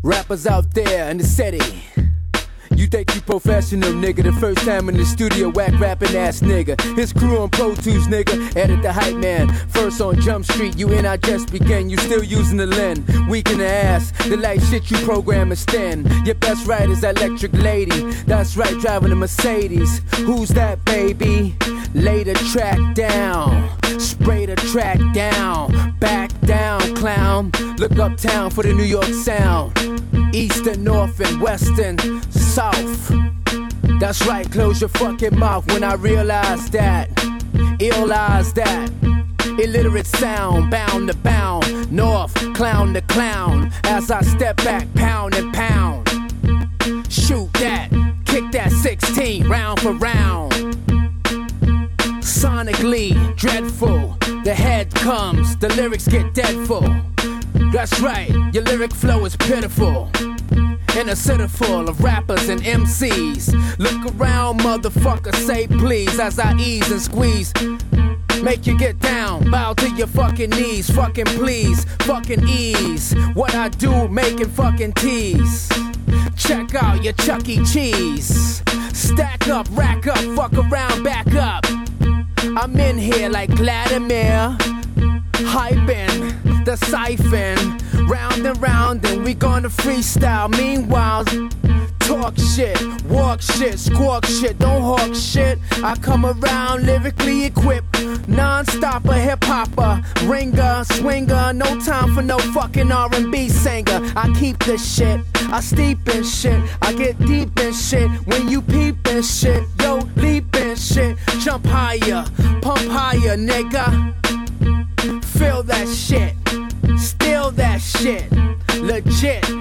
Rappers out there in the city, you think you professional, nigga. The first time in the studio, whack rapping ass nigga. His crew on Pro Tools, nigga. Edit the hype man. First on Jump Street, you and I just began. You still using the lens, weak in the ass. The light shit you program is thin. Your best ride is Electric Lady. That's right, driving a Mercedes. Who's that, baby? Lay the track down, spray the track down, back down, clown. Look uptown for the New York sound. Eastern, north, and western, south. That's right, close your fucking mouth when I realize that. Realize that. Illiterate sound, bound to bound. North, clown to clown. As I step back, pound and pound. Shoot that, kick that 16, round for round. Sonically dreadful, the head comes, the lyrics get deadful. That's right, your lyric flow is pitiful. In a city full of rappers and MCs. Look around, motherfucker, say please as I ease and squeeze. Make you get down, bow to your fucking knees. Fucking please, fucking ease. What I do, making fucking tease. Check out your Chuck E. Cheese. Stack up, rack up, fuck around, back up. I'm in here like Vladimir, hyping the siphon, round and round, and we gonna freestyle. Meanwhile, talk shit, walk shit, squawk shit, don't hawk shit. I come around lyrically equipped, non-stopper, hip-hopper, ringer, swinger, no time for no fucking R&B singer. I keep this shit, I steep in shit, I get deep in shit. When you peep in shit, yo, leap in shit, jump higher, pump higher, nigga. Feel that shit, steal that shit, legit.